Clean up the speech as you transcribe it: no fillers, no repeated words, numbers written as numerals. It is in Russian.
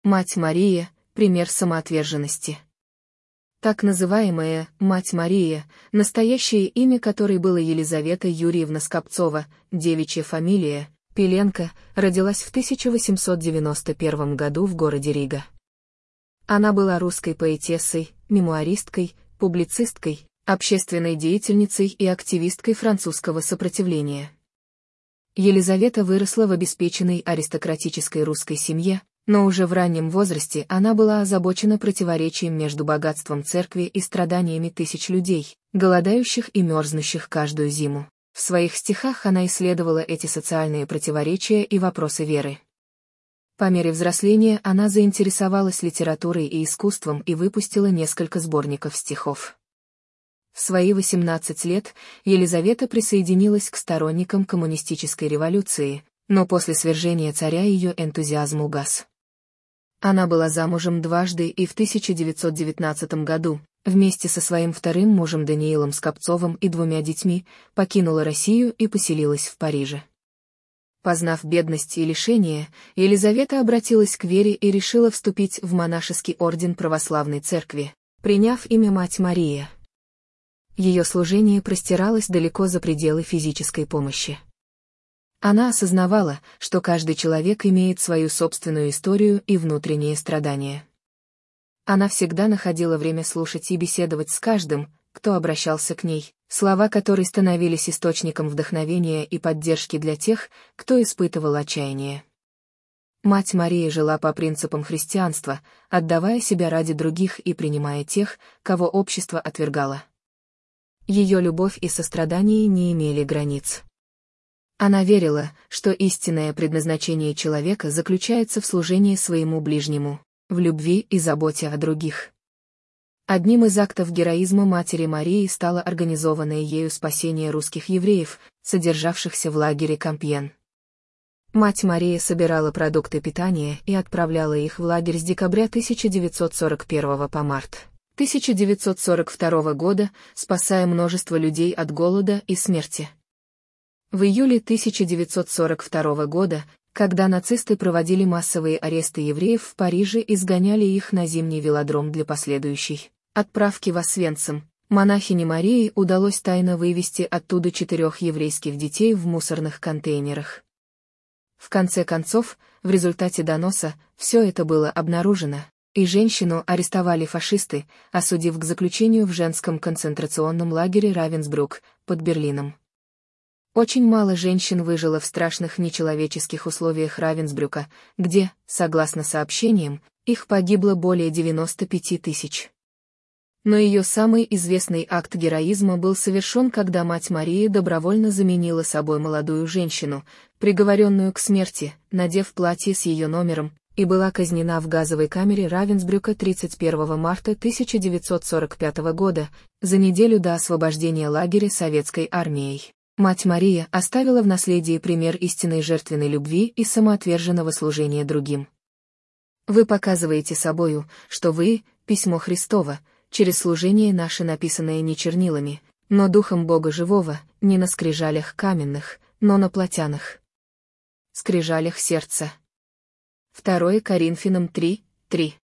Мать Мария – пример самоотверженности. Так называемая «Мать Мария», настоящее имя которой было Елизавета Юрьевна Скопцова, девичья фамилия – Пеленко, родилась в 1891 году в городе Рига. Она была русской поэтессой, мемуаристкой, публицисткой, общественной деятельницей и активисткой французского сопротивления. Елизавета выросла в обеспеченной аристократической русской семье, но уже в раннем возрасте она была озабочена противоречием между богатством церкви и страданиями тысяч людей, голодающих и мерзнущих каждую зиму. В своих стихах она исследовала эти социальные противоречия и вопросы веры. По мере взросления она заинтересовалась литературой и искусством и выпустила несколько сборников стихов. В свои 18 лет Елизавета присоединилась к сторонникам коммунистической революции, но после свержения царя ее энтузиазм угас. Она была замужем дважды и в 1919 году, вместе со своим вторым мужем Даниилом Скопцовым и 2 детьми, покинула Россию и поселилась в Париже. Познав бедность и лишения, Елизавета обратилась к вере и решила вступить в монашеский орден православной церкви, приняв имя Мать Мария. Ее служение простиралось далеко за пределы физической помощи. Она осознавала, что каждый человек имеет свою собственную историю и внутренние страдания. Она всегда находила время слушать и беседовать с каждым, кто обращался к ней, слова которой становились источником вдохновения и поддержки для тех, кто испытывал отчаяние. Мать Мария жила по принципам христианства, отдавая себя ради других и принимая тех, кого общество отвергало. Ее любовь и сострадание не имели границ. Она верила, что истинное предназначение человека заключается в служении своему ближнему, в любви и заботе о других. Одним из актов героизма Матери Марии стало организованное ею спасение русских евреев, содержавшихся в лагере Кампьен. Мать Мария собирала продукты питания и отправляла их в лагерь с декабря 1941 по март 1942 года, спасая множество людей от голода и смерти. В июле 1942 года, когда нацисты проводили массовые аресты евреев в Париже и сгоняли их на зимний велодром для последующей отправки в Освенцим, монахине Марии удалось тайно вывести оттуда 4 еврейских детей в мусорных контейнерах. В конце концов, в результате доноса, все это было обнаружено, и женщину арестовали фашисты, осудив к заключению в женском концентрационном лагере Равенсбрюк, под Берлином. Очень мало женщин выжило в страшных нечеловеческих условиях Равенсбрюка, где, согласно сообщениям, их погибло более 95 тысяч. Но ее самый известный акт героизма был совершен, когда Мать Мария добровольно заменила собой молодую женщину, приговоренную к смерти, надев платье с ее номером, и была казнена в газовой камере Равенсбрюка 31 марта 1945 года, за неделю до освобождения лагеря советской армией. Мать Мария оставила в наследие пример истинной жертвенной любви и самоотверженного служения другим. Вы показываете собою, что вы — письмо Христово, через служение наше написанное не чернилами, но Духом Бога Живого, не на скрижалях каменных, но на плотяных скрижалях сердца. 2 Коринфянам 3:3